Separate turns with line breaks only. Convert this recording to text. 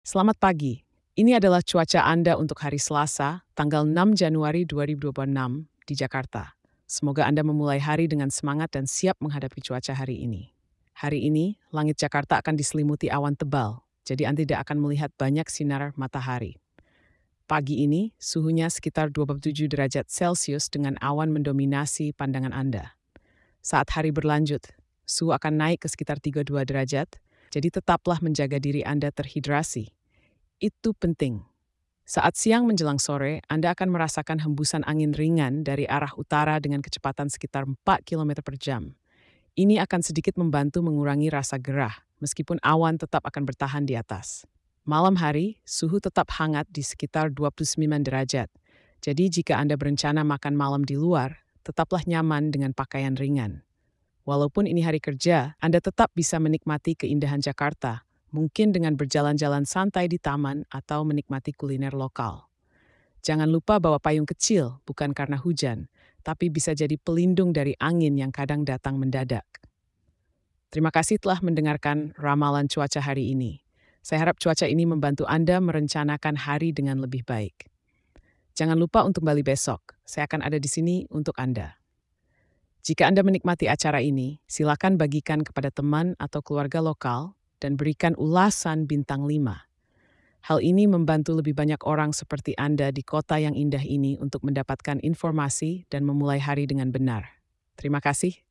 Selamat pagi. Ini adalah cuaca Anda untuk hari Selasa, tanggal 6 Januari 2026 di Jakarta. Semoga Anda memulai hari dengan semangat dan siap menghadapi cuaca hari ini. Hari ini, langit Jakarta akan diselimuti awan tebal, jadi Anda tidak akan melihat banyak sinar matahari. Pagi ini, suhunya sekitar 27 derajat Celcius dengan awan mendominasi pandangan Anda. Saat hari berlanjut, suhu akan naik ke sekitar 32 derajat, jadi tetaplah menjaga diri Anda terhidrasi. Itu penting. Saat siang menjelang sore, Anda akan merasakan hembusan angin ringan dari arah utara dengan kecepatan sekitar 4 km per jam. Ini akan sedikit membantu mengurangi rasa gerah, meskipun awan tetap akan bertahan di atas. Malam hari, suhu tetap hangat di sekitar 29 derajat. Jadi jika Anda berencana makan malam di luar, tetaplah nyaman dengan pakaian ringan. Walaupun ini hari kerja, Anda tetap bisa menikmati keindahan Jakarta, mungkin dengan berjalan-jalan santai di taman atau menikmati kuliner lokal. Jangan lupa bawa payung kecil, bukan karena hujan, tapi bisa jadi pelindung dari angin yang kadang datang mendadak. Terima kasih telah mendengarkan ramalan cuaca hari ini. Saya harap cuaca ini membantu Anda merencanakan hari dengan lebih baik. Jangan lupa untuk kembali besok, saya akan ada di sini untuk Anda. Jika Anda menikmati acara ini, silakan bagikan kepada teman atau keluarga lokal dan berikan ulasan bintang 5. Hal ini membantu lebih banyak orang seperti Anda di kota yang indah ini untuk mendapatkan informasi dan memulai hari dengan benar. Terima kasih.